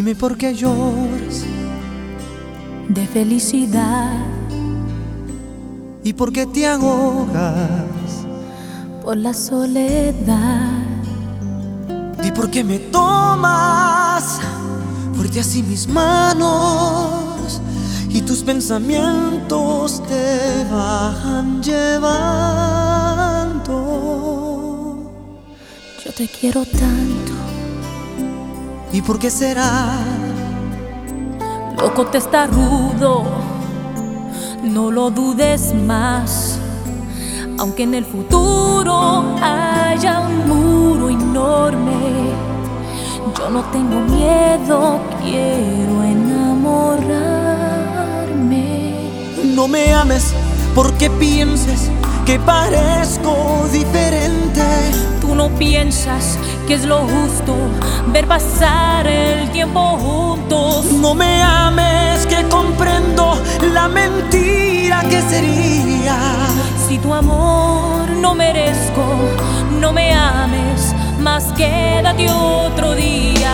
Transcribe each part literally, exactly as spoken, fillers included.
Dime por qué lloras de felicidad y por qué te ahogas por la soledad. Di por qué me tomas fuerte así mis manos y tus pensamientos te van llevando. Yo te quiero tanto. ¿Y por qué será? Loco, te está rudo, no lo dudes más. Aunque en el futuro haya un muro enorme, yo no tengo miedo, quiero enamorarme. No me ames porque pienses que parezco diferente. Tú no piensas que es lo justo ver pasar el tiempo juntos. No me ames que comprendo la mentira que sería. Si tu amor no merezco, no me ames, más quédate otro día.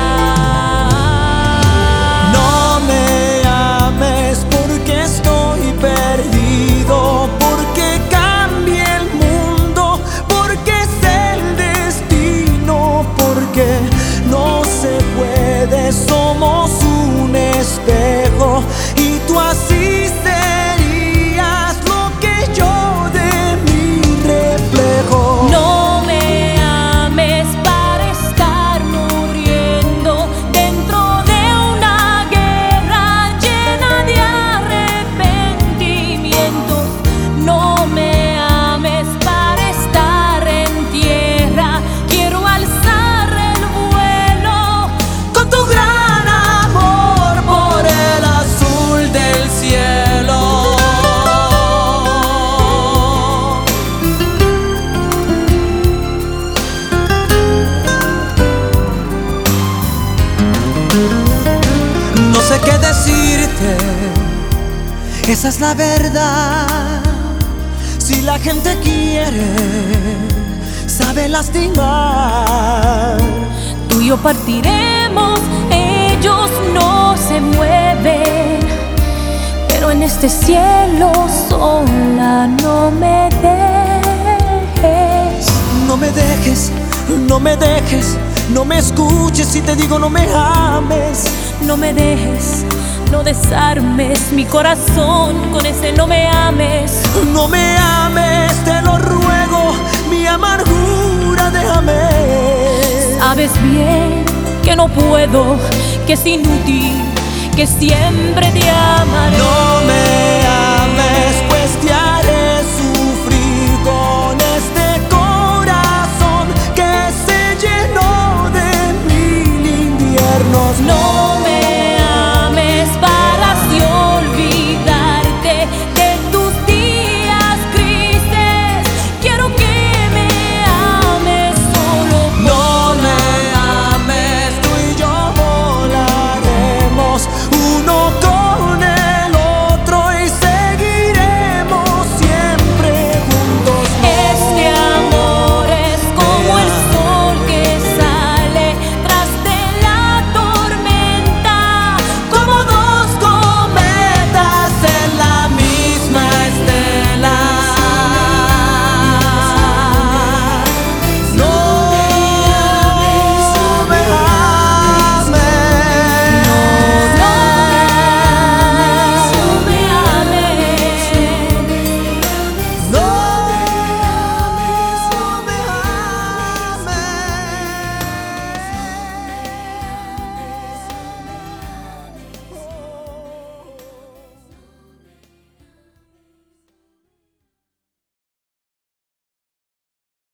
No me ames porque estoy perdido, porque cambia el mundo, porque es el destino, porque no se puede, somos un espejo y tú así serías lo que yo de mi reflejo. No me ames para estar muriendo dentro de una guerra llena de arrepentimientos. No me ames para estar en tierra, quiero alzar el vuelo Con tu gran amor por el azul del cielo. No sé qué decirte, esa es la verdad. Si la gente quiere, sabe lastimar. Tú y yo partiremos, ellos no se mueven, pero en este cielo sola no me dejes. No me dejes, no me dejes, no me escuches si te digo no me ames. No me dejes, no desarmes mi corazón con ese no me ames. No me ames, te lo ruego, mi amargura déjame. Sabes bien que no puedo, que es inútil, que siempre te amaré. No me